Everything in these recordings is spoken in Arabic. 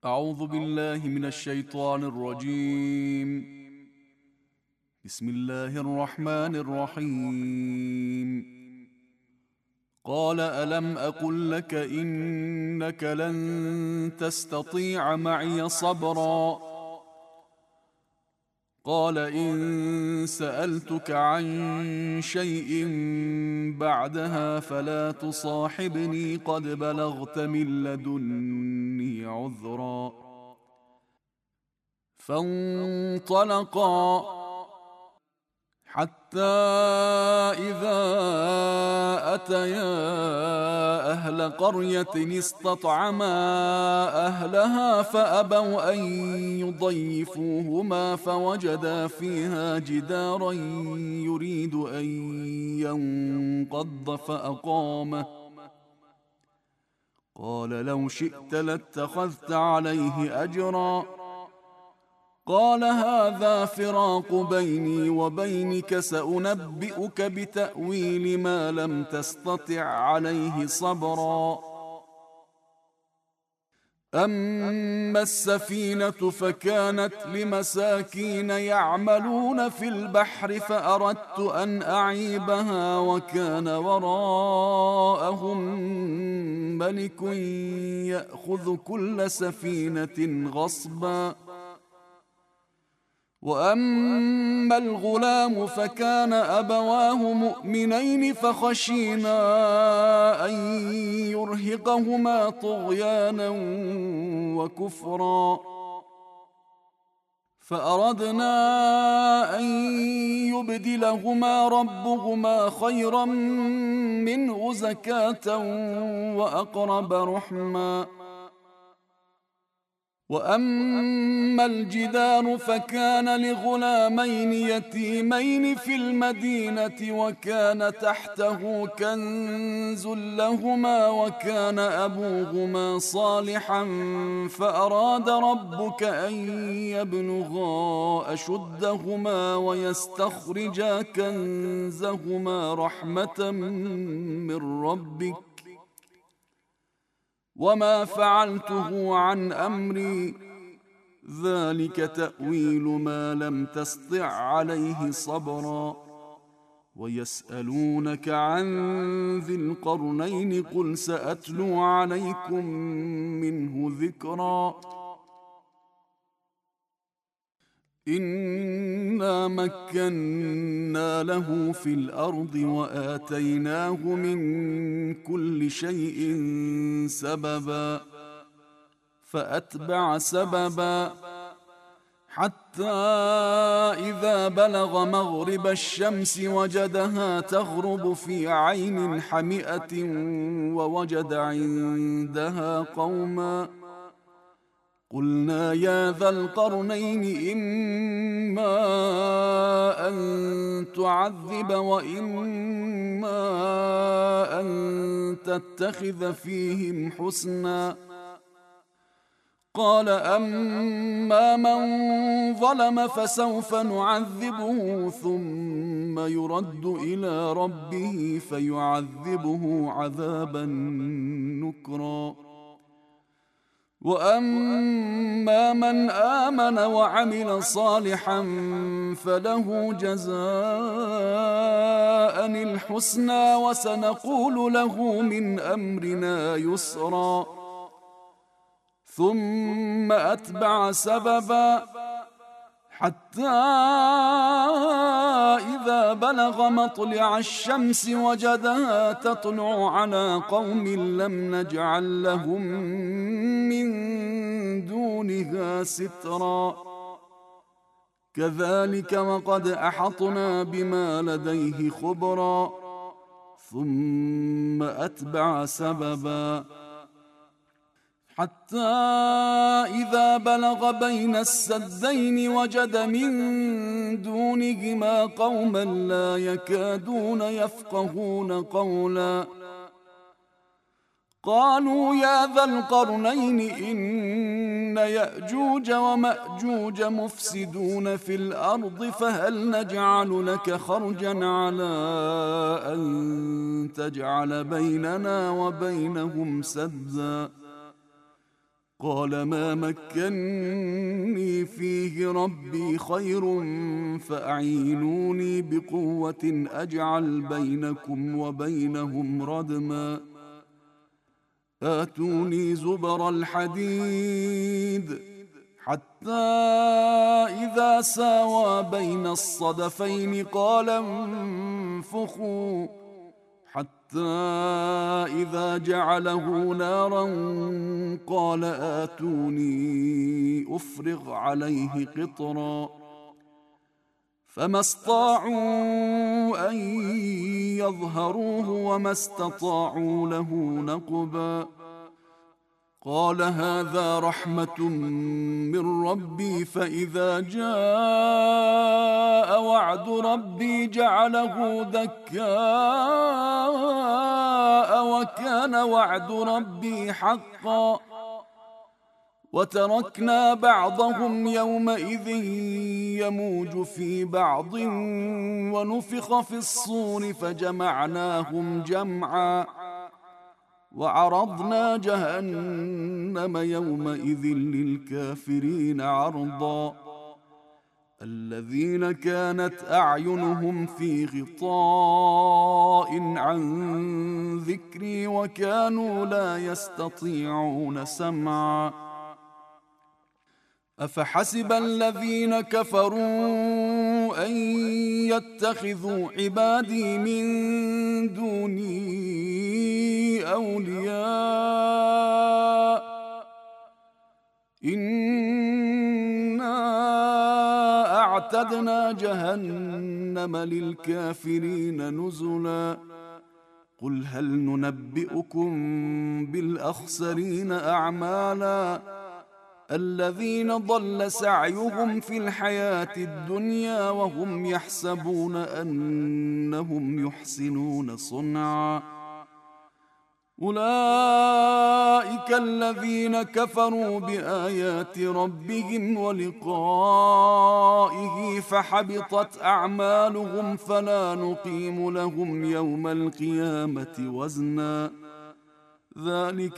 أعوذ بالله من الشيطان الرجيم. بسم الله الرحمن الرحيم. قال ألم أقل لك إنك لن تستطيع معي صبرا. قال إن سألتك عن شيء بعدها فلا تصاحبني قد بلغت من لدني عذرا. فانطلقا حتى إذا أتيا أهل قرية استطعما أهلها فأبوا أن يضيفوهما فوجدا فيها جدارا يريد أن ينقض فأقامه. قال لو شئت لاتخذت عليه أجرا. قال هذا فراق بيني وبينك سأنبئك بتأويل ما لم تستطع عليه صبرا. أما السفينة فكانت لمساكين يعملون في البحر فأردت أن أعيبها وكان وراءهم ملك يأخذ كل سفينة غصبا. وأما الغلام فكان أبواه مؤمنين فخشينا أن يرهقهما طغيانا وكفرا. فأردنا أن يبدلهما ربهما خيرا منه زكاة وأقرب رحما. وأما الجدار فكان لغلامين يتيمين في المدينة وكان تحته كنز لهما وكان أبوهما صالحا فأراد ربك أن يبلغا أشدهما ويستخرجا كنزهما رحمة من ربك وما فعلته عن أمري ذلك تأويل ما لم تسطع عليه صبرا. ويسألونك عن ذي القرنين قل سأتلو عليكم منه ذكرا. إنا مكنا له في الأرض وآتيناه من كل شيء سببا. فأتبع سببا حتى إذا بلغ مغرب الشمس وجدها تغرب في عين حمئة ووجد عندها قوما. قلنا يا ذا القرنين إما أن تعذب وإما أن تتخذ فيهم حسنا. قال أما من ظلم فسوف نعذبه ثم يرد إلى ربه فيعذبه عذابا نكرا. وأما من آمن وعمل صالحا فله جزاء الحسنى وسنقول له من أمرنا يسرا. ثم أتبع سببا حتى إذا بلغ مطلع الشمس وجدها تطلع على قوم لم نجعل لهم من دونها سترا. كذلك وقد أحطنا بما لديه خبرا. ثم أتبع سببا حتى إذا بلغ بين السدين وجد من دونهما قوما لا يكادون يفقهون قولا. قالوا يا ذا القرنين إن يأجوج ومأجوج مفسدون في الأرض فهل نجعل لك خرجا على أن تجعل بيننا وبينهم سدا قال ما مكني فيه ربي خير فأعينوني بقوة أجعل بينكم وبينهم ردما آتوني زبر الحديد حتى إذا ساوى بين الصدفين قال انفخوا حتى إذا جعله نارا قال آتوني أفرغ عليه قطرا فما استطاعوا أن يظهروه وما استطاعوا له نقبا قال هذا رحمة من ربي فإذا جاء وعد ربي جعله دكاء وكان وعد ربي حقا وتركنا بعضهم يومئذ يموج في بعض ونفخ في الصور فجمعناهم جمعا وعرضنا جهنم يومئذ للكافرين عرضا الذين كانت أعينهم في غطاء عن ذكري وكانوا لا يستطيعون سمعا أفحسب الذين كفروا أن يتخذوا عبادي من دوني أولياء إنا أعتدنا جهنم للكافرين نزلا قل هل ننبئكم بالأخسرين أعمالا الذين ضل سعيهم في الحياة الدنيا وهم يحسبون أنهم يحسنون صنعا أولئك الذين كفروا بآيات ربهم ولقائه فحبطت أعمالهم فلا نقيم لهم يوم القيامة وزنا ذلك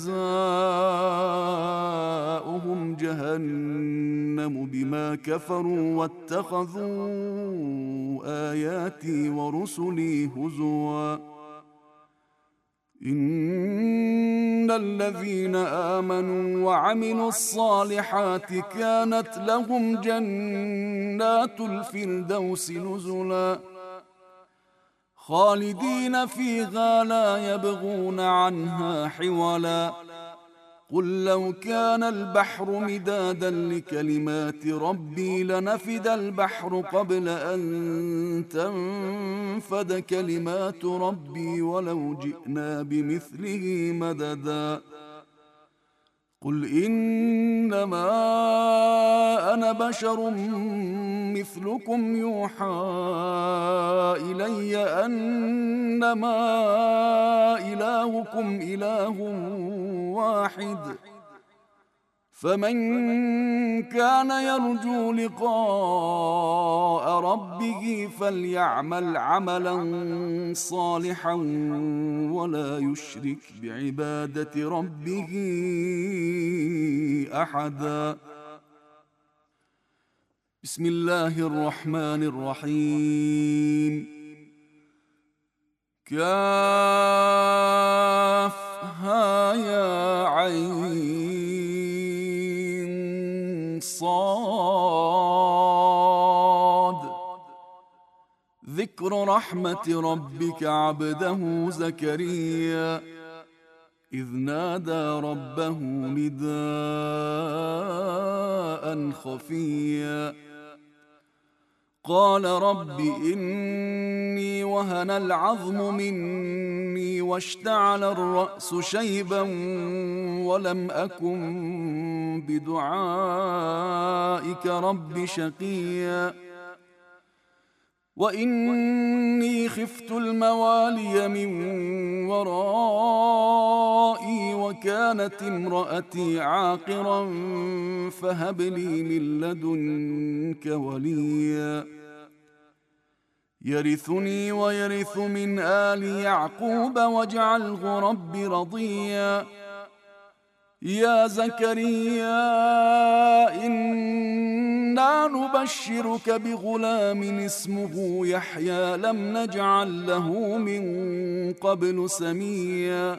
جزاؤهم جهنم بما كفروا واتخذوا آياتي ورسلي هزوا إن الذين آمنوا وعملوا الصالحات كانت لهم جنات الفردوس نزلا خالدين فيها لا يبغون عنها حولا قل لو كان البحر مدادا لكلمات ربي لنفد البحر قبل أن تنفد كلمات ربي ولو جئنا بمثله مددا قل إنما أنا بشر مثلكم يوحى إلي أنما إلهكم إله واحد فمن كان يرجو لقاء ربه فليعمل عملا صالحا ولا يشرك بعبادة ربه أحدا بسم الله الرحمن الرحيم كافها يا عين صاد ذكر رحمة ربك عبده زكريا إذ نادى ربه نداء خفيا قال رب إني وهن العظم مني واشتعل الرأس شيبا ولم أكن بدعائك رب شقيا وإني خفت الموالي من ورائي وكانت امرأتي عاقرا فهب لي من لدنك وليا يرثني ويرث من آل يعقوب واجعله رب رضيا يا زكريا إنا نبشرك بغلام اسمه يحيى لم نجعل له من قبل سميا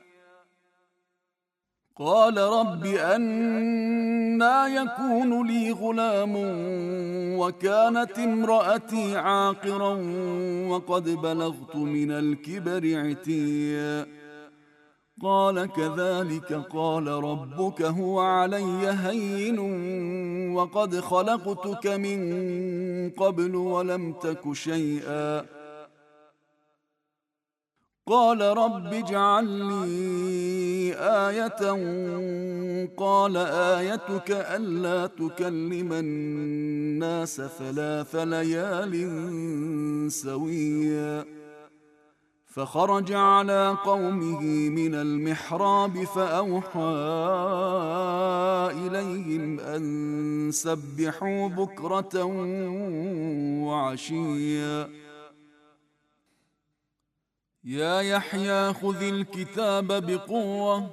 قال رب أنى يكون لي غلام وكانت امرأتي عاقرا وقد بلغت من الكبر عتيا قال كذلك قال ربك هو علي هين وقد خلقتك من قبل ولم تك شيئا قال رب اجعل لي آية قال آيتك ألا تكلم الناس 3 ليال سويا فخرج على قومه من المحراب فأوحى إليهم أن سبحوا بكرة وعشيا يا يحيى خذ الكتاب بقوة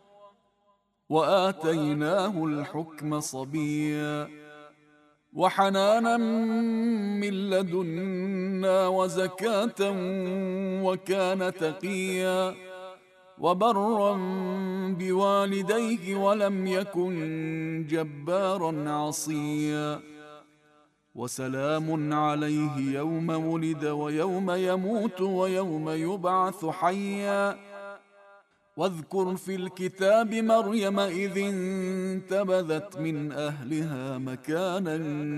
وآتيناه الحكم صبيا وحنانا من لدنا وزكاة وكان تقيا وبرا بوالديه ولم يكن جبارا عصيا وسلام عليه يوم ولد ويوم يموت ويوم يبعث حيا واذكر في الكتاب مريم إذ انتبذت من أهلها مكانا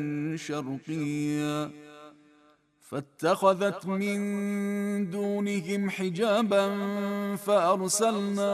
شرقيا فاتخذت من دونهم حجابا فأرسلنا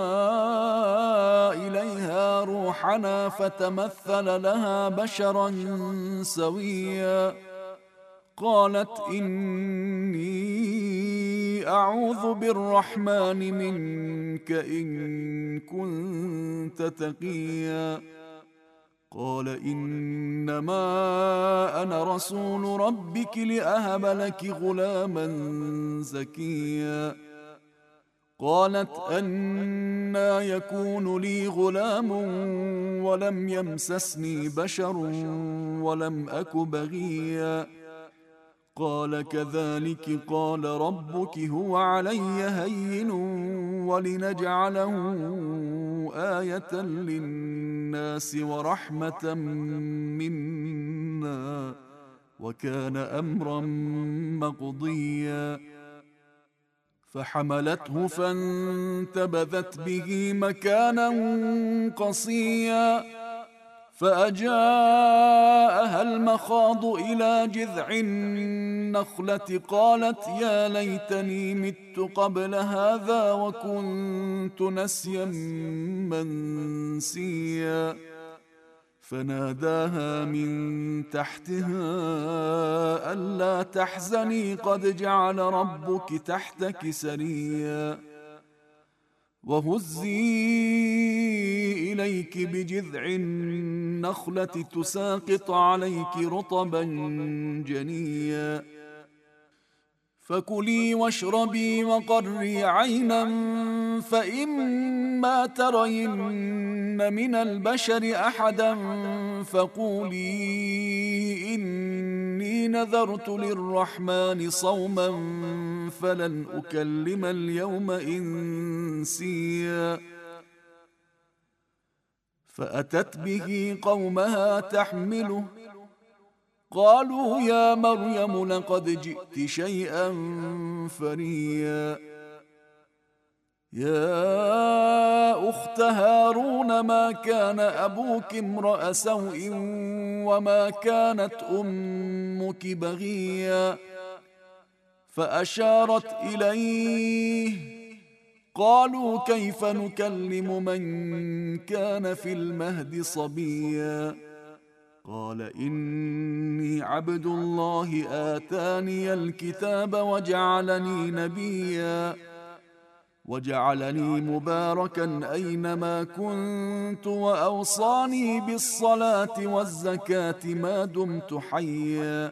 إليها روحنا فتمثل لها بشرا سويا قالت إني أعوذ بالرحمن منك إن كنت تقيا قال إنما أنا رسول ربك لأهب لك غلاما زكيا قالت أنى يكون لي غلام ولم يمسسني بشر ولم أك بغيا قال كذلك قال ربك هو علي هين ولنجعله آية للناس ورحمة منا وكان أمرا مقضيا فحملته فانتبذت به مكانا قصيا فأجاءها المخاض إلى جذع النخلة قالت يا ليتني مت قبل هذا وكنت نسيا منسيا فناداها من تحتها ألا تحزني قد جعل ربك تحتك سريا وهزي إليك بجذع النخلة تساقط عليك رطبا جنيا فكلي واشربي وقري عينا فإما ترين من البشر أحدا فقولي إني نذرت للرحمن صوما فلن أكلم اليوم إنسيا فأتت به قومها تحمله قالوا يا مريم لقد جئت شيئا فريا يا أخت هارون ما كان أبوك امرأ سوء وما كانت أمك بغيا فأشارت إليه قالوا كيف نكلم من كان في المهد صبيا قال إني عبد الله آتاني الكتاب وجعلني نبيا وجعلني مباركا أينما كنت وأوصاني بالصلاة والزكاة ما دمت حيا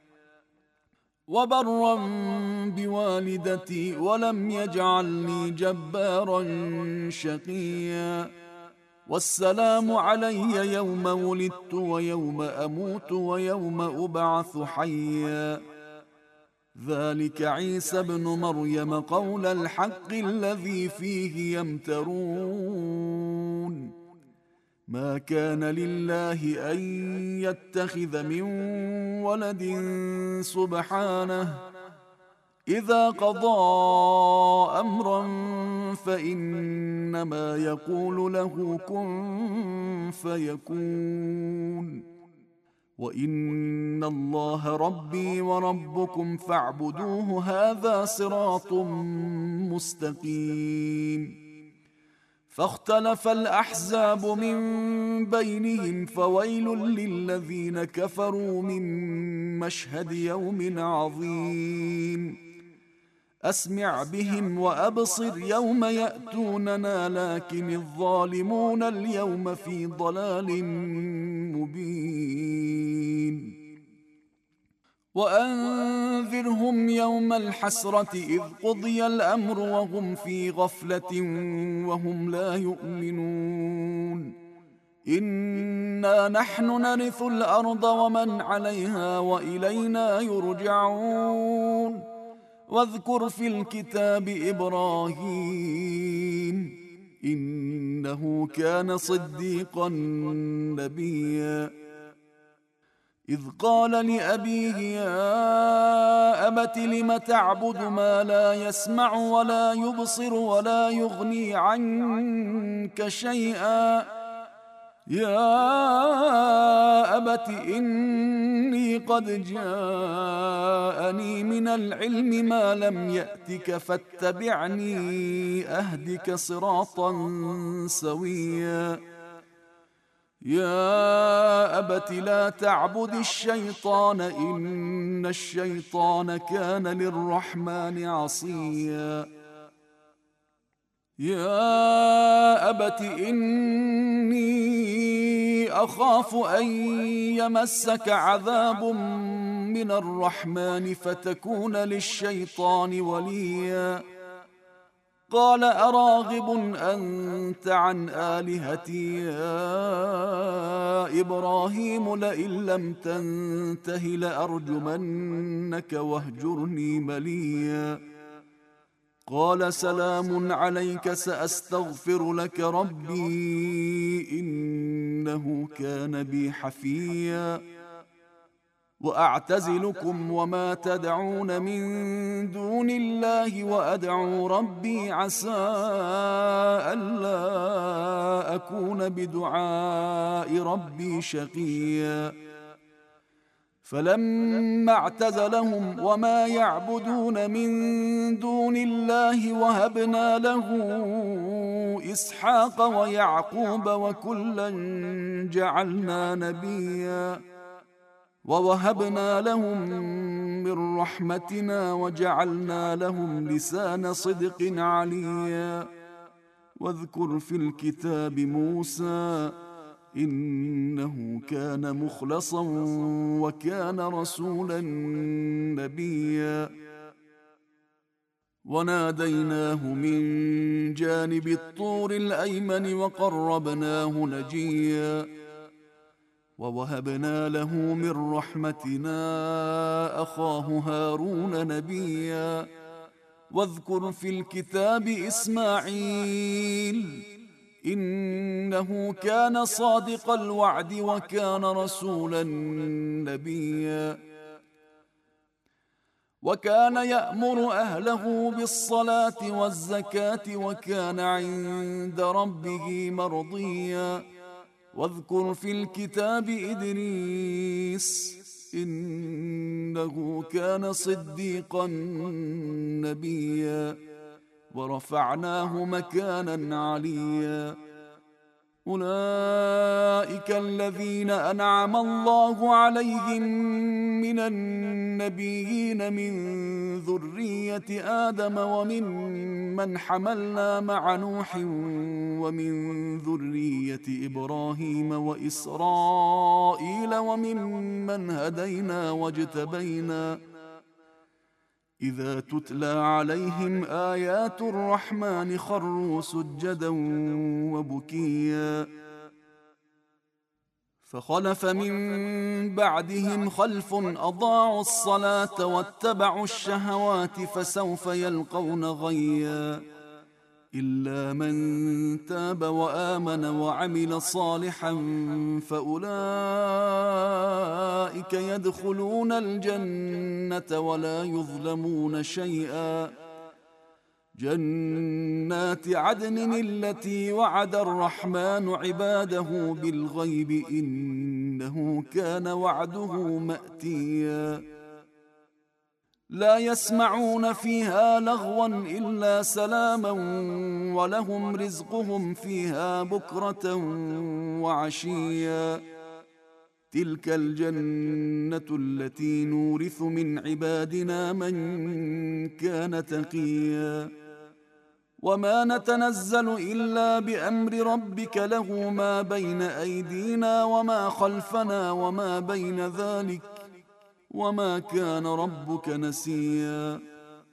وبرا بوالدتي ولم يجعلني جبارا شقيا والسلام علي يوم ولدت ويوم أموت ويوم أبعث حيا ذلك عيسى ابن مريم قول الحق الذي فيه يمترون ما كان لله أن يتخذ من ولد سبحانه إذا قضى أمرا فإنما يقول له كن فيكون وإن الله ربي وربكم فاعبدوه هذا صراط مستقيم فاختلف الأحزاب من بينهم فويل للذين كفروا من مشهد يوم عظيم أسمع بهم وأبصر يوم يأتوننا لكن الظالمون اليوم في ضلال مبين وأنذرهم يوم الحسرة إذ قضي الأمر وهم في غفلة وهم لا يؤمنون إنا نحن نرث الأرض ومن عليها وإلينا يرجعون واذكر في الكتاب إبراهيم إنه كان صديقا نبيا إذ قال لأبيه يا أبت لم تعبد ما لا يسمع ولا يبصر ولا يغني عنك شيئا يا أبت إني قد جاءني من العلم ما لم يأتك فاتبعني أهدك صراطا سويا يا أبت لا تعبد الشيطان إن الشيطان كان للرحمن عصيا يا أبت إني أخاف أن يمسك عذاب من الرحمن فتكون للشيطان وليا قال أراغب أنت عن آلهتي يا إبراهيم لئن لم تنته لأرجمنك واهجرني مليا قال سلام عليك سأستغفر لك ربي إنه كان بي حفيا وأعتزلكم وما تدعون من دون الله وأدعو ربي عسى ألا أكون بدعاء ربي شقيا فلما اعتزلهم وما يعبدون من دون الله وهبنا له إسحاق ويعقوب وكلا جعلنا نبيا ووهبنا لهم من رحمتنا وجعلنا لهم لسان صدق عليا واذكر في الكتاب موسى إنه كان مخلصا وكان رسولا نبيا وناديناه من جانب الطور الأيمن وقربناه نجيا ووهبنا له من رحمتنا أخاه هارون نبيا واذكر في الكتاب إسماعيل إنه كان صادق الوعد وكان رسولا نبيا وكان يأمر أهله بالصلاة والزكاة وكان عند ربه مرضيا واذكر في الكتاب إدريس إنه كان صديقا نبيا ورفعناه مكانا عليا أولئك الذين أنعم الله عليهم من النبيين من ذرية آدم وممن حملنا مع نوح ومن ذرية إبراهيم وإسرائيل وممن هدينا واجتبينا إذا تتلى عليهم آيات الرحمن خروا سجدا وبكيا فخلف من بعدهم خلف أضاعوا الصلاة واتبعوا الشهوات فسوف يلقون غيا إلا من تاب وآمن وعمل صالحا فأولئك يدخلون الجنة ولا يظلمون شيئا جنات عدن التي وعد الرحمن عباده بالغيب إنه كان وعده مأتيا لا يسمعون فيها لغوا إلا سلاما ولهم رزقهم فيها بكرة وعشيا تلك الجنة التي نورث من عبادنا من كان تقيا وما نتنزل إلا بأمر ربك له ما بين أيدينا وما خلفنا وما بين ذلك وما كان ربك نسيا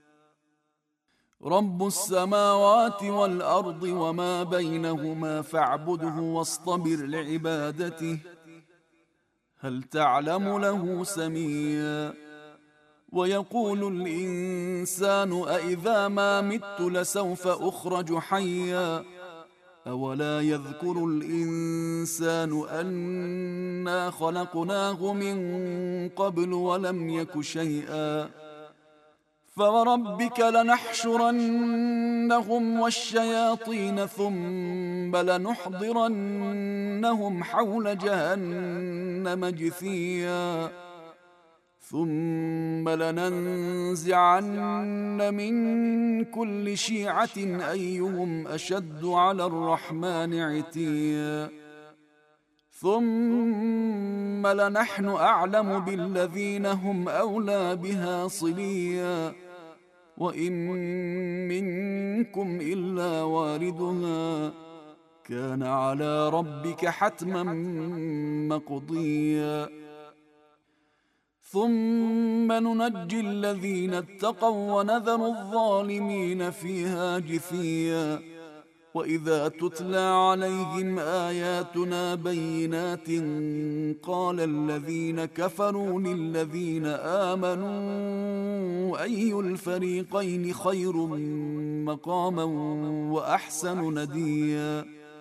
رب السماوات والأرض وما بينهما فاعبده واصطبر لعبادته هل تعلم له سميا ويقول الإنسان أإذا ما مت لسوف أخرج حيا أولا يذكر الإنسان أنا خلقناه من قبل ولم يك شيئا فوربك لنحشرنهم والشياطين ثم لنحضرنهم حول جهنم جثيا ثم لننزعن من كل شيعة أيهم أشد على الرحمن عتيا ثم لنحن أعلم بالذين هم أولى بها صليا وإن منكم إلا واردها كان على ربك حتما مقضيا ثم ننجي الذين اتقوا ونذر الظالمين فيها جثيا وإذا تتلى عليهم آياتنا بينات قال الذين كفروا للذين آمنوا أي الفريقين خير مقاما وأحسن نديا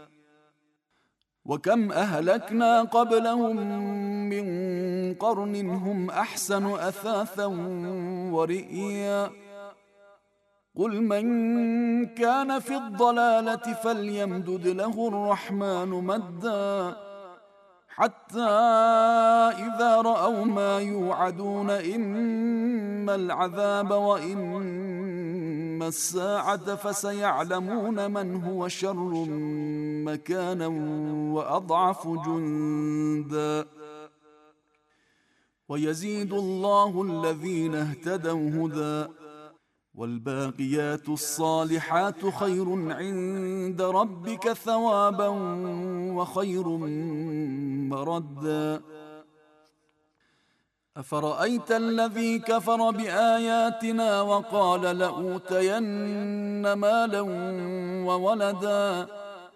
وكم أهلكنا قبلهم من قرن هم أحسن أثاثا ورئيا قل من كان في الضلالة فليمدد له الرحمن مدا حتى إذا رأوا ما يوعدون إما العذاب وإما الساعة فسيعلمون من هو شر مكانا وأضعف جندا ويزيد الله الذين اهتدوا هدى والباقيات الصالحات خير عند ربك ثوابا وخير مردا أفرأيت الذي كفر بآياتنا وقال لأوتين مالا وولدا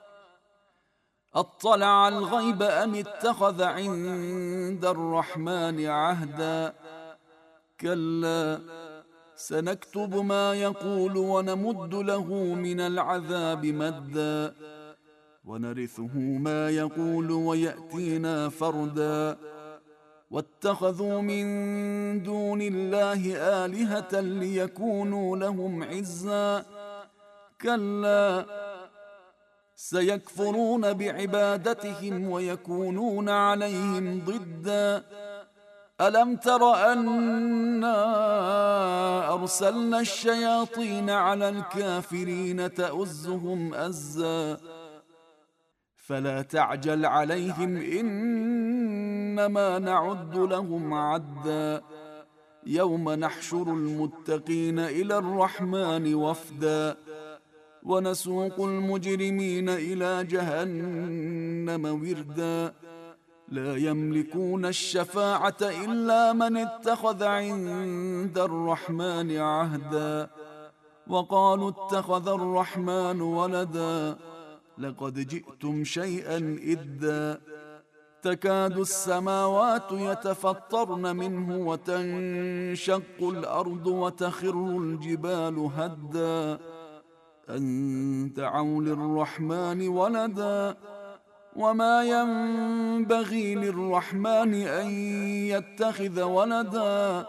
أطلع الغيب أم اتخذ عند الرحمن عهدا كلا سنكتب ما يقول ونمد له من العذاب مدا ونرثه ما يقول ويأتينا فردا واتخذوا من دون الله آلهة ليكونوا لهم عزا كلا سيكفرون بعبادتهم ويكونون عليهم ضدا ألم تر أنا أرسلنا الشياطين على الكافرين تؤزهم أزا فلا تعجل عليهم إنما نعد لهم عدا يوم نحشر المتقين إلى الرحمن وفدا ونسوق المجرمين إلى جهنم وردا لا يملكون الشفاعة إلا من اتخذ عند الرحمن عهدا وقالوا اتخذ الرحمن ولدا لقد جئتم شيئا إدا تكاد السماوات يتفطرن منه وتنشق الأرض وتخر الجبال هدا أن دعوا للرحمن ولدا وما ينبغي للرحمن أن يتخذ ولدا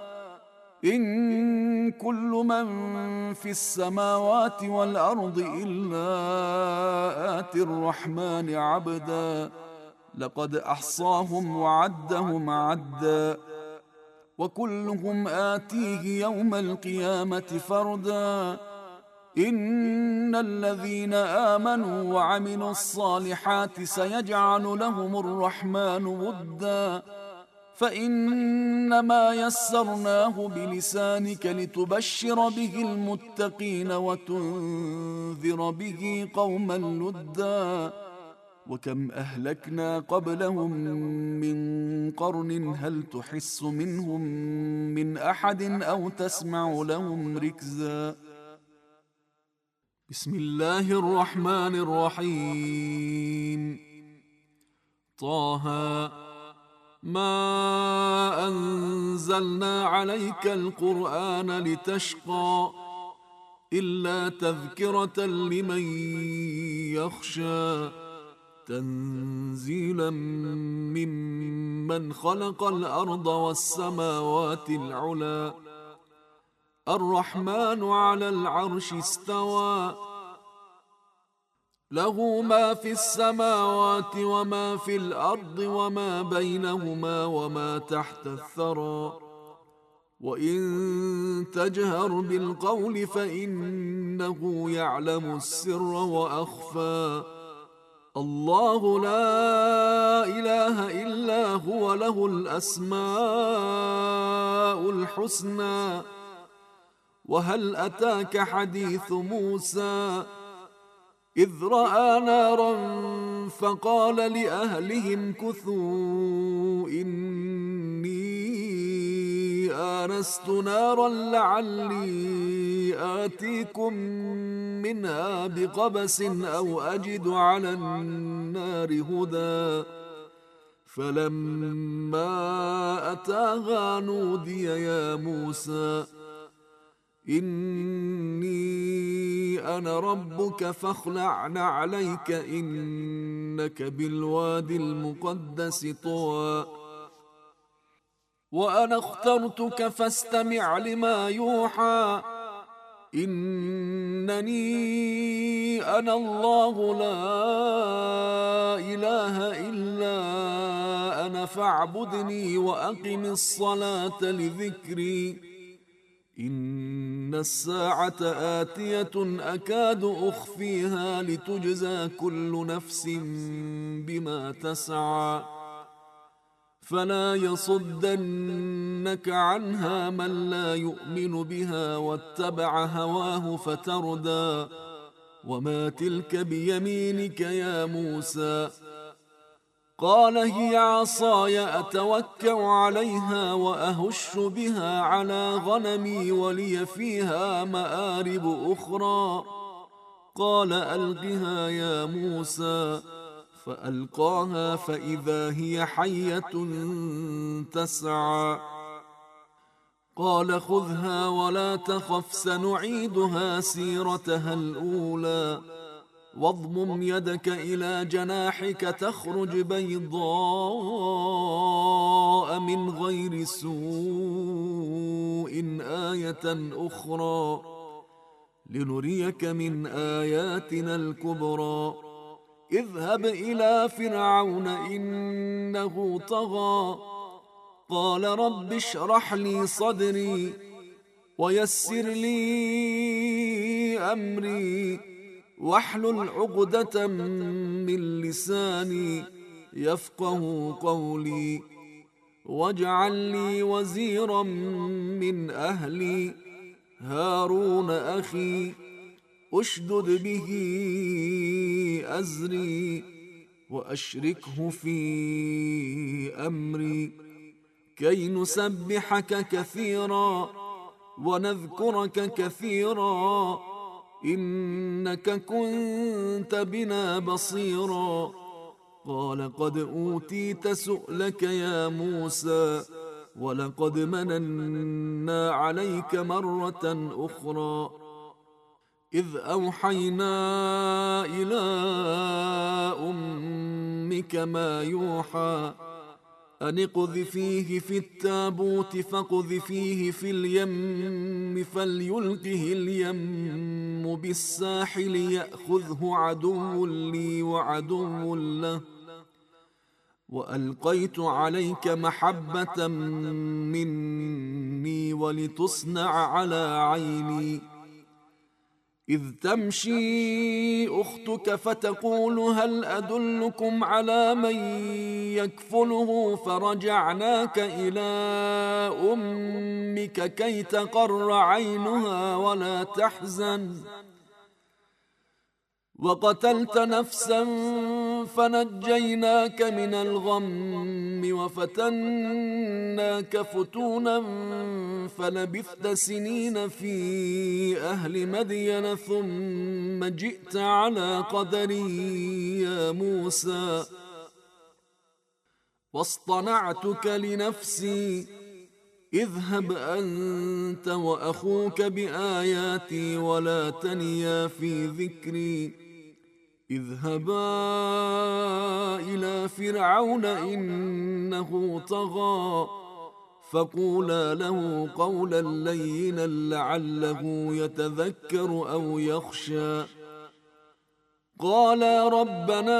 إن كل من في السماوات والأرض إلا آتي الرحمن عبدا لقد أحصاهم وعدهم عدا وكلهم آتيه يوم القيامة فردا إن الذين آمنوا وعملوا الصالحات سيجعل لهم الرحمن ودا فإنما يسرناه بلسانك لتبشر به المتقين وتنذر به قوما لدا وكم أهلكنا قبلهم من قرن هل تحس منهم من أحد أو تسمع لهم ركزا بسم الله الرحمن الرحيم طه ما أنزلنا عليك القرآن لتشقى إلا تذكرة لمن يخشى تنزيلا ممن خلق الأرض والسماوات العلى الرحمن على العرش استوى له ما في السماوات وما في الأرض وما بينهما وما تحت الثرى وإن تجهر بالقول فإنه يعلم السر وأخفى الله لا إله إلا هو له الأسماء الحسنى وهل أتاك حديث موسى إذ رأى نارا فقال لأهلهم كثوا إني آنست نارا لعلي آتيكم منها بقبس أو أجد على النار هدى فلما أتاها نودي يا موسى إني أنا ربك فاخلع نعليك إنك بالوادي المقدس طوى وأنا اخترتك فاستمع لما يوحى إنني أنا الله لا إله إلا أنا فاعبدني وأقم الصلاة لذكري إن الساعة آتية أكاد أخفيها لتجزى كل نفس بما تسعى فلا يصدنك عنها من لا يؤمن بها واتبع هواه فتردى وما تلك بيمينك يا موسى قال هي عصاي أتوكأ عليها وأهش بها على غنمي ولي فيها مآرب أخرى قال ألقها يا موسى فألقاها فإذا هي حية تسعى قال خذها ولا تخف سنعيدها سيرتها الأولى واضمم يدك إلى جناحك تخرج بيضاء من غير سوء آية أخرى لنريك من آياتنا الكبرى اذهب إلى فرعون إنه طغى قال رب اشرح لي صدري ويسر لي أمري واحلل عقدة من لساني يفقه قولي واجعل لي وزيرا من أهلي هارون أخي أشدد به أزري وأشركه في أمري كي نسبحك كثيرا ونذكرك كثيرا إنك كنت بنا بصيرا. قال قد أوتيت سؤلك يا موسى ولقد مننا عليك مرة أخرى إذ أوحينا إلى أمك ما يوحى أن اقذفيه في التابوت فاقذفيه في اليم فليلقه اليم بالساحل يأخذه عدو لي وعدو له وألقيت عليك محبة مني ولتصنع على عيني إذ تمشي أختك فتقول هل أدلكم على من يكفله فرجعناك إلى أمك كي تقر عينها ولا تحزن وقتلت نفسا فنجيناك من الغم وفتناك فتونا فلبثت سنين في أهل مدين ثم جئت على قدري يا موسى واصطنعتك لنفسي اذهب أنت وأخوك بآياتي ولا تنيا في ذكري اذهبا إلى فرعون إنه طغى فقولا له قولا لينا لعله يتذكر أو يخشى قالا ربنا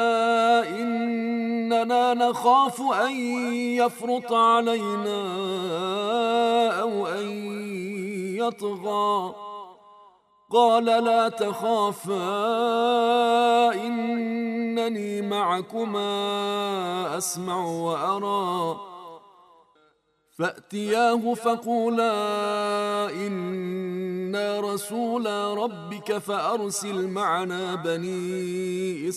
إننا نخاف أن يفرط علينا أو أن يطغى قال لا تخافا إنني معكما أسمع وأرى فأتياه فقولا إنا رسولا ربك فأرسل معنا بني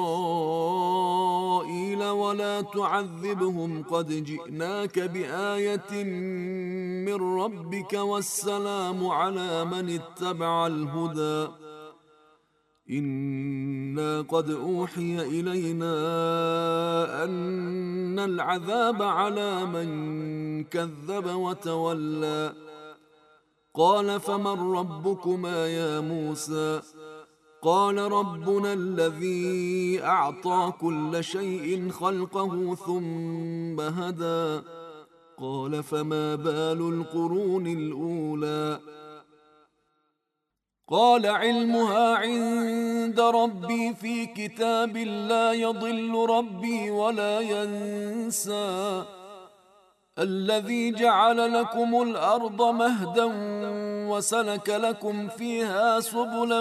إسرائيل ولا تعذبهم قد جئناك بآية من ربك والسلام على من اتبع الهدى إنا قد أوحي إلينا أن العذاب على من كذب وتولى قال فمن ربكما يا موسى قال ربنا الذي أعطى كل شيء خلقه ثم هدى قال فما بال القرون الأولى قال علمها عند ربي في كتاب لا يضل ربي ولا ينسى الذي جعل لكم الأرض مهدا وسلك لكم فيها سبلا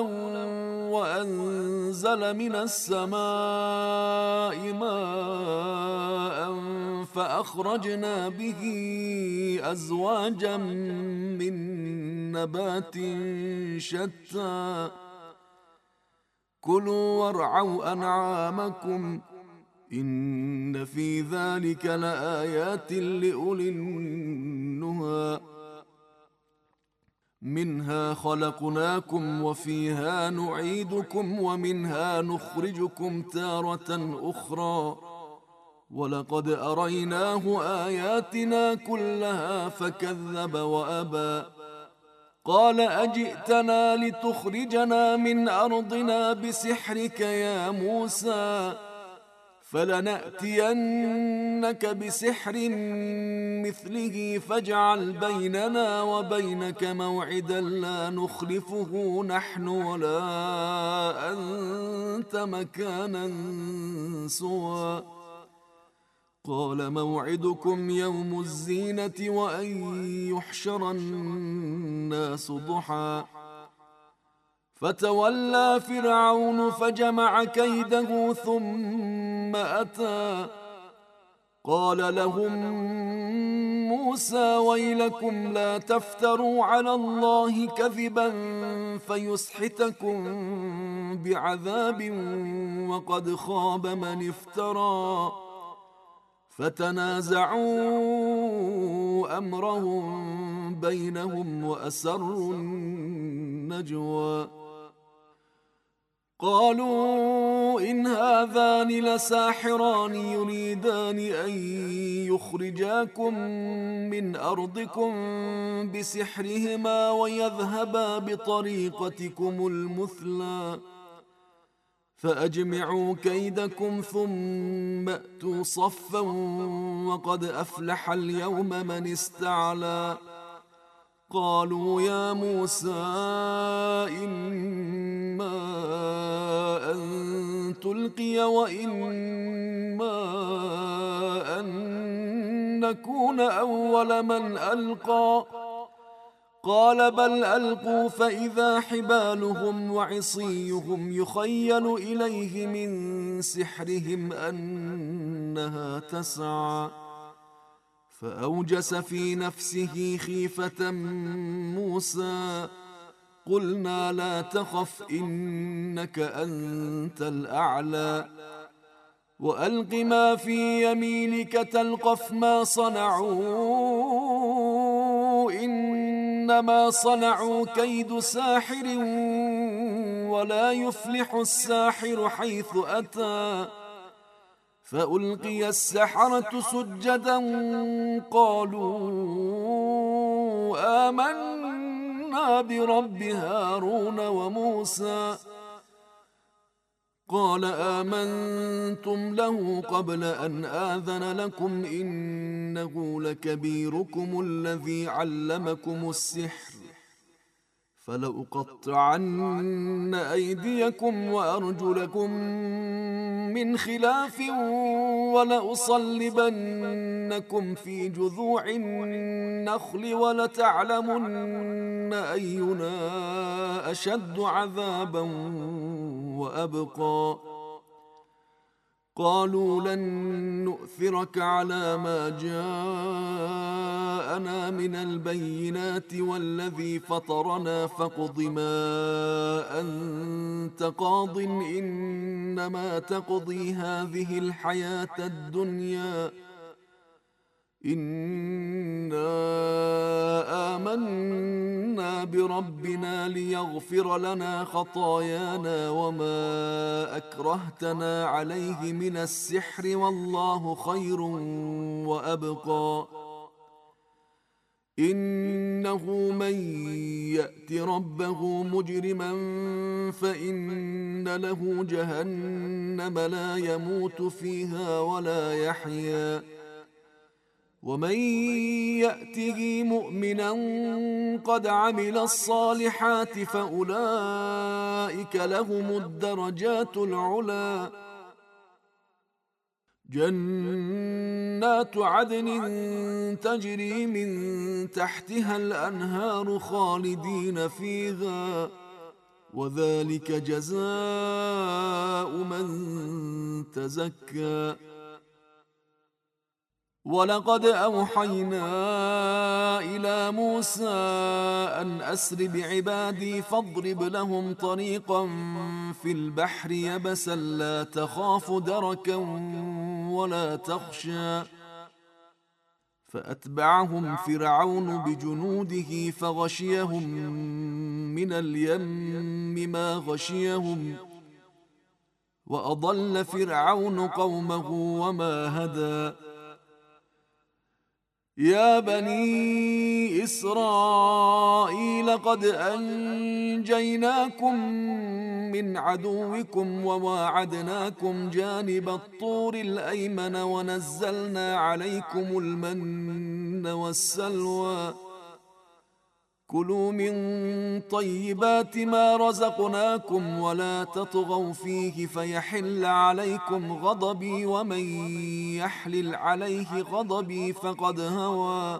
وأنزل من السماء ماء فأخرجنا به أزواجا من نبات شتى كلوا وارعوا أنعامكم إن في ذلك لآيات لأولي النهى منها خلقناكم وفيها نعيدكم ومنها نخرجكم تارة أخرى ولقد أريناه آياتنا كلها فكذب وأبى قال أجئتنا لتخرجنا من أرضنا بسحرك يا موسى فلنأتينك بسحر مثله فاجعل بيننا وبينك موعدا لا نخلفه نحن ولا أنت مكانا سوى قال موعدكم يوم الزينة وأن يحشر الناس ضحى فتولى فرعون فجمع كيده ثم أتى قال لهم موسى ويلكم لا تفتروا على الله كذبا فيسحتكم بعذاب وقد خاب من افترى فتنازعوا أمرهم بينهم وأسروا النجوى قالوا إن هذان لساحران يريدان أن يخرجاكم من أرضكم بسحرهما ويذهبا بطريقتكم المثلى فأجمعوا كيدكم ثم أتوا صفا وقد أفلح اليوم من استعلى قالوا يا موسى إما أن تلقي وإما أن نكون أول من ألقى قال بل ألقوا فإذا حبالهم وعصيهم يخيل إليه من سحرهم أنها تسعى فأوجس في نفسه خيفة موسى قلنا لا تخف إنك أنت الأعلى وألق ما في يمينك تلقف ما صنعوا إنما صنعوا كيد ساحر ولا يفلح الساحر حيث أتى فألقي السحرة سجدا قالوا آمنا برب هارون وموسى قال آمنتم له قبل أن آذن لكم إنه لكبيركم الذي علمكم السحر فلأقطعن أيديكم وأرجلكم من خلاف ولأصلبنكم في جذوع النخل ولتعلمن أينا أشد عذابا وأبقى قالوا لن نؤثرك على ما جاءنا من البينات والذي فطرنا فاقض ما أنت قاض إنما تقضي هذه الحياة الدنيا إنا آمنا بربنا ليغفر لنا خطايانا وما أكرهتنا عليه من السحر والله خير وأبقى إنه من يأت ربه مجرما فإن له جهنم لا يموت فيها ولا يحيا ومن يأته مؤمنا قد عمل الصالحات فأولئك لهم الدرجات العلى جنات عدن تجري من تحتها الأنهار خالدين فيها وذلك جزاء من تزكى ولقد أوحينا إلى موسى أن أسر بعبادي فاضرب لهم طريقا في البحر يبسا لا تخاف دركا ولا تخشى فأتبعهم فرعون بجنوده فغشيهم من اليم ما غشيهم وأضل فرعون قومه وما هدى يا بني إسرائيل قد أنجيناكم من عدوكم وواعدناكم جانب الطور الأيمن ونزلنا عليكم المن والسلوى كلوا من طيبات ما رزقناكم ولا تطغوا فيه فيحل عليكم غضبي ومن يحلل عليه غضبي فقد هوى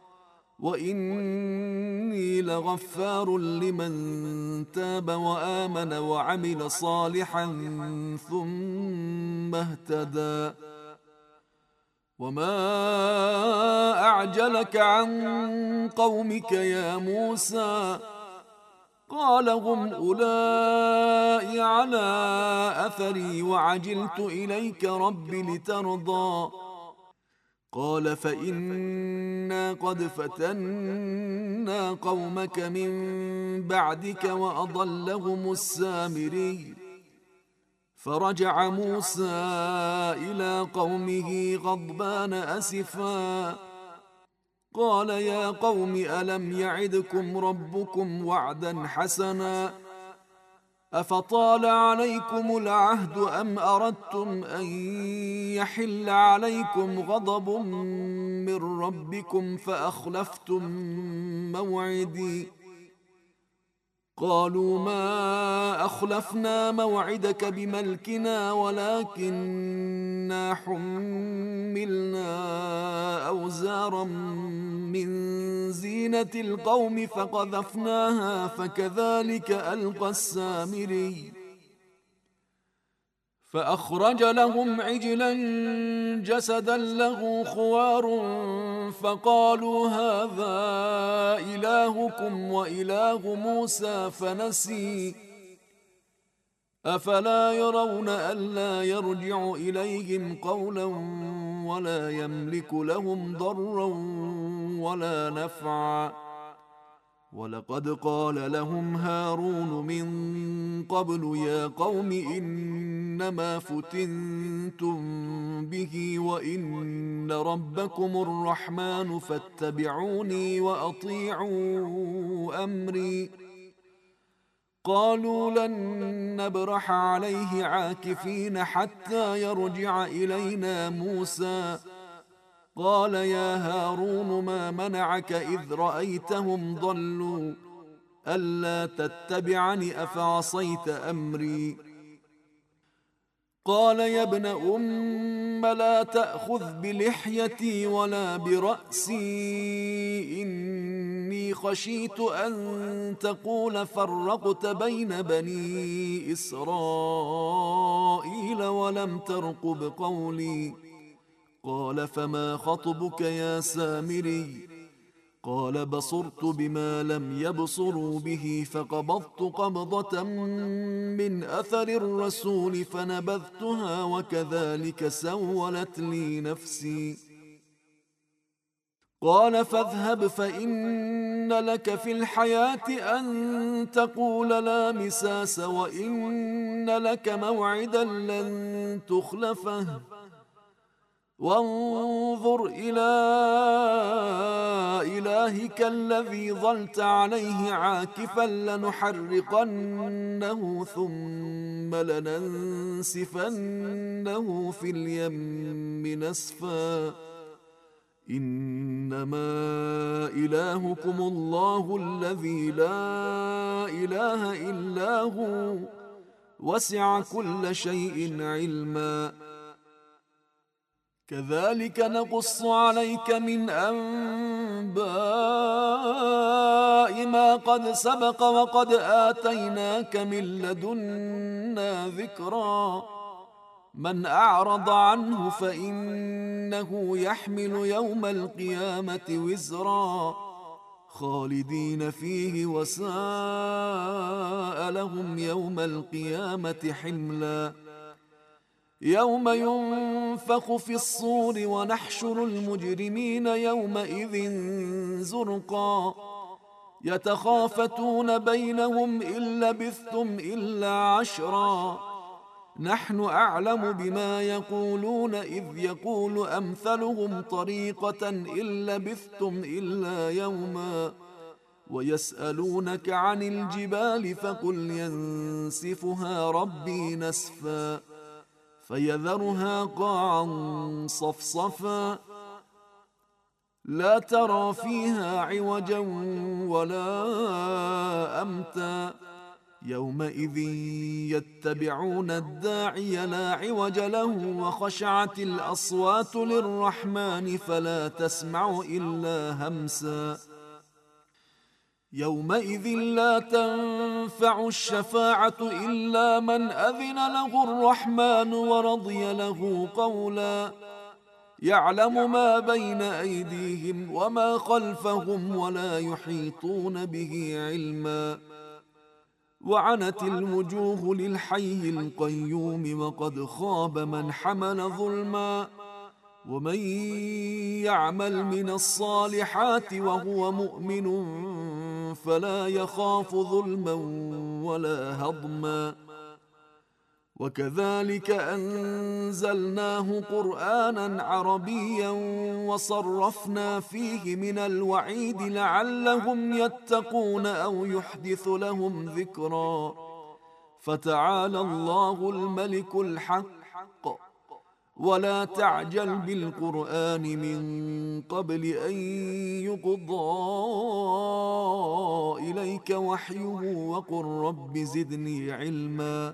وإني لغفار لمن تاب وآمن وعمل صالحا ثم اهتدى وما أعجلك عن قومك يا موسى؟ قال هم أولئك على أثري وعجلت إليك رب لترضى. قال فإنا قد فتنا قومك من بعدك وأضلهم السامري. فرجع موسى إلى قومه غضبان أسفا قال يا قوم ألم يعدكم ربكم وعدا حسنا أفطال عليكم العهد أم أردتم أن يحل عليكم غضب من ربكم فأخلفتم موعدي؟ قالوا ما أخلفنا موعدك بملكنا ولكننا حملنا أوزارا من زينة القوم فقذفناها فكذلك ألقى السامري. فأخرج لهم عجلا جسدا له خوار فقالوا هذا إلهكم وإله موسى فنسي. أفلا يرون ألا يرجع إليهم قولا ولا يملك لهم ضرا ولا نفعا؟ ولقد قال لهم هارون من قبل يا قوم إنما فتنتم به وإن ربكم الرحمن فاتبعوني وأطيعوا أمري. قالوا لن نبرح عليه عاكفين حتى يرجع إلينا موسى. قال يا هارون ما منعك إذ رأيتهم ضلوا ألا تتبعني أفعصيت أمري؟ قال يا ابن أم لا تأخذ بلحيتي ولا برأسي إني خشيت أن تقول فرقت بين بني إسرائيل ولم ترقب قولي. قال فما خطبك يا سامري؟ قال بصرت بما لم يبصروا به فقبضت قبضة من أثر الرسول فنبذتها وكذلك سولت لي نفسي. قال فاذهب فإن لك في الحياة أن تقول لا مساس وإن لك موعدا لن تخلفه وانظر إلى إلهك الذي ظلت عليه عاكفا لنحرقنه ثم لننسفنه في اليم نسفا إنما إلهكم الله الذي لا إله إلا هو وسع كل شيء علما. كذلك نقص عليك من أنباء ما قد سبق وقد آتيناك من لدنا ذكرا. من أعرض عنه فإنه يحمل يوم القيامة وزرا خالدين فيه وساء لهم يوم القيامة حملا. يوم ينفخ في الصور ونحشر المجرمين يومئذ زرقا يتخافتون بينهم إن لبثتم إلا عشرا نحن أعلم بما يقولون إذ يقول أمثلهم طريقة إن لبثتم إلا يوما ويسألونك عن الجبال فقل ينسفها ربي نسفا فيذرها قاعا صفصفا لا ترى فيها عوجا ولا أمتا يومئذ يتبعون الداعي لا عوج له وخشعت الأصوات للرحمن فلا تسمع إلا همسا يومئذ لا تنفع الشفاعة إلا من أذن له الرحمن ورضي له قولا يعلم ما بين أيديهم وما خلفهم ولا يحيطون به علما وعنت الوجوه للحي القيوم وقد خاب من حمل ظلما ومن يعمل من الصالحات وهو مؤمن فلا يخاف ظلما ولا هضما وكذلك أنزلناه قرآنا عربيا وصرفنا فيه من الوعيد لعلهم يتقون أو يحدث لهم ذكرا فتعالى الله الملك الحق ولا تعجل بالقرآن من قبل أن يقضى إليك وحيه وقل رب زدني علما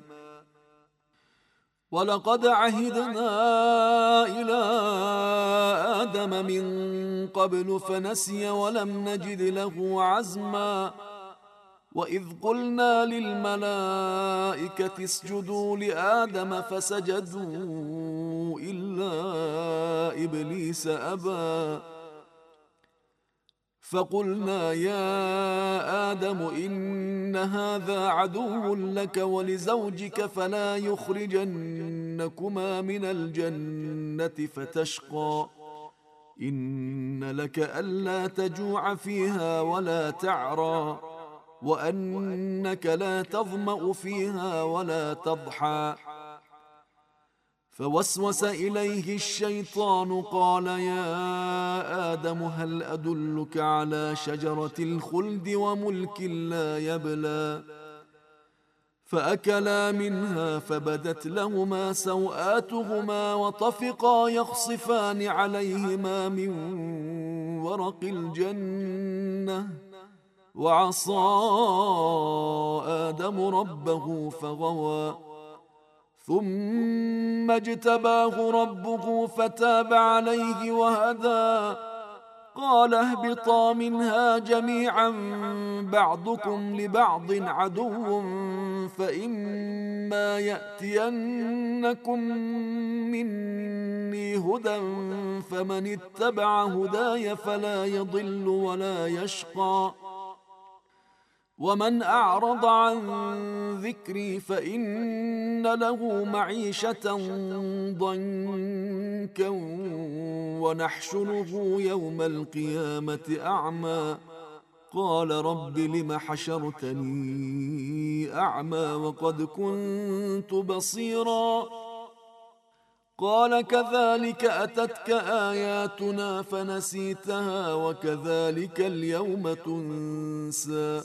ولقد عهدنا إلى آدم من قبل فنسي ولم نجد له عزما وإذ قلنا للملائكة اسجدوا لآدم فسجدوا إلا إبليس أبى فقلنا يا آدم إن هذا عدو لك ولزوجك فلا يخرجنكما من الجنة فتشقى إن لك ألا تجوع فيها ولا تعرى وأنك لا تظمأ فيها ولا تضحى فوسوس إليه الشيطان قال يا آدم هل أدلك على شجرة الخلد وملك لا يبلى فأكلا منها فبدت لهما سوآتهما وطفقا يخصفان عليهما من ورق الجنة وعصى آدم ربه فغوى ثم اجتباه ربه فتاب عليه وهدى قال اهبطا منها جميعا بعضكم لبعض عدو فإما يأتينكم مني هدى فمن اتبع هداي فلا يضل ولا يشقى ومن أعرض عن ذكري فإن له معيشة ضنكا ونحشره يوم القيامة أعمى قال رب لم حشرتني أعمى وقد كنت بصيرا قال كذلك أتتك آياتنا فنسيتها وكذلك اليوم تنسى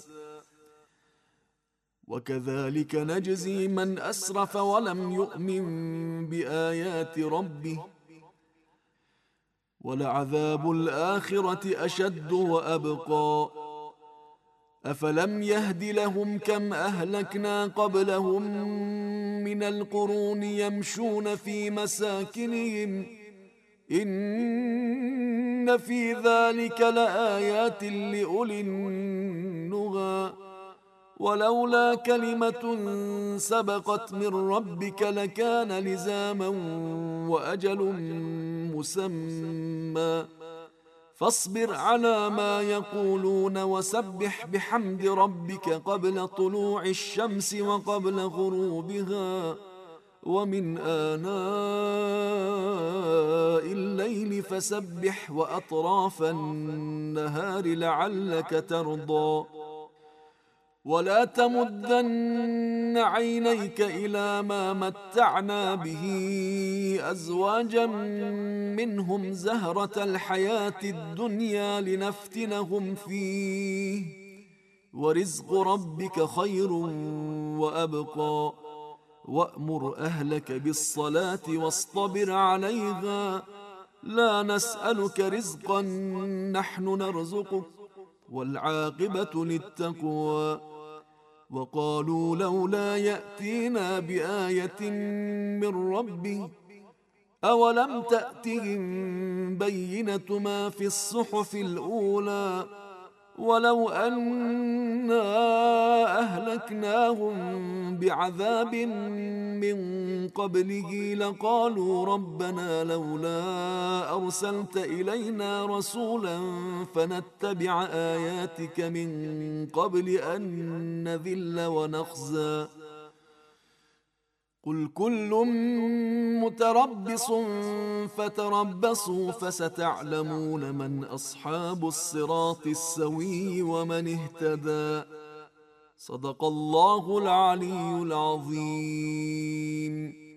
وكذلك نجزي من أسرف ولم يؤمن بآيات ربه ولعذاب الآخرة أشد وأبقى أفلم يهد لهم كم أهلكنا قبلهم من القرون يمشون في مساكنهم إن في ذلك لآيات لأولي النهى ولولا كلمة سبقت من ربك لكان لزاما وأجل مسمى فاصبر على ما يقولون وسبح بحمد ربك قبل طلوع الشمس وقبل غروبها ومن آناء الليل فسبح وأطراف النهار لعلك ترضى ولا تمدن عينيك إلى ما متعنا به أزواجا منهم زهرة الحياة الدنيا لنفتنهم فيه ورزق ربك خير وأبقى وأمر أهلك بالصلاة واصطبر عليها لا نسألك رزقا نحن نرزقك والعاقبة للتقوى وقالوا لولا يأتينا بآية من ربه أولم تأتهم بينة ما في الصحف الأولى ولو أنا أهلكناهم بعذاب من قبله لقالوا ربنا لولا أرسلت إلينا رسولا فنتبع آياتك من قبل أن نذل ونخزى قل كل متربص فتربصوا فستعلمون من أصحاب الصراط السوي ومن اهتدى. صدق الله العلي العظيم.